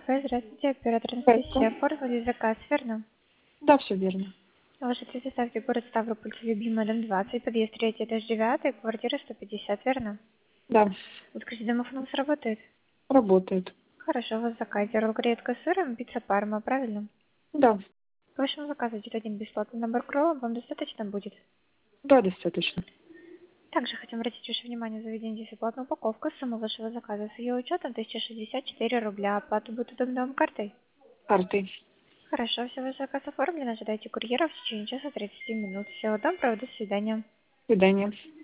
кафе. Здравствуйте, оператор Здравствуйте. Анастасия. Оформили заказ, верно? Да, все верно. Ваш адрес оставьте город Ставрополь, Любимая, дом 20, подъезд 3, этаж 9, квартира 150, верно? Да, Вот, кстати, домофон у вас работает? работает. Хорошо, у вас заказ. Ролл-гречка с сыром, пицца Парма, правильно? Да, К вашему заказу идет один бесплатный набор кролла, вам достаточно будет? да, достаточно. Также хотим обратить ваше внимание, заведение здесь оплатная упаковка, сумма вашего заказа с ее учетом 1064 рубля, оплату будет удобно картой. Картой. Хорошо, все, ваш заказ оформлен, ожидайте курьера в течение часа 30 минут. Всего доброго, до свидания. Свидания.